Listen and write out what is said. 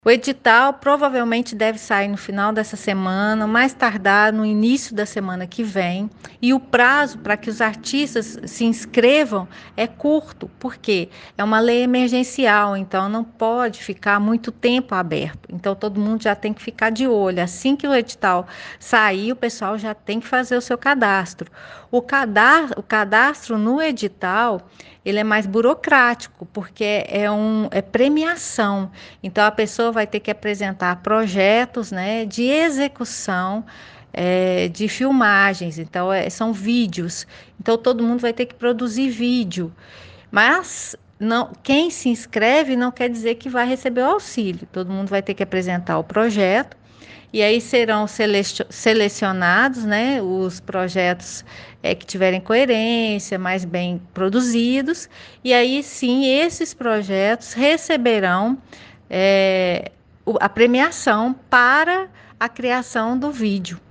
O edital provavelmente deve sair no final dessa semana, mais tardar no início da semana que vem. E o prazo para que os artistas se inscrevam é curto, porque é uma lei emergencial, então não pode ficar muito tempo aberto. Então todo mundo já tem que ficar de olho. Assim que o edital sair, o pessoal já tem que fazer o seu cadastro. O cadastro no edital, ele é mais burocrático, porque é premiação. Então, a pessoa vai ter que apresentar projetos, né, de execução, de filmagens. Então, são vídeos. Então, todo mundo vai ter que produzir vídeo. Mas não, quem se inscreve não quer dizer que vai receber o auxílio. Todo mundo vai ter que apresentar o projeto. E aí serão selecionados, né, os projetos que tiverem coerência, mais bem produzidos. E aí sim, esses projetos receberão a premiação para a criação do vídeo.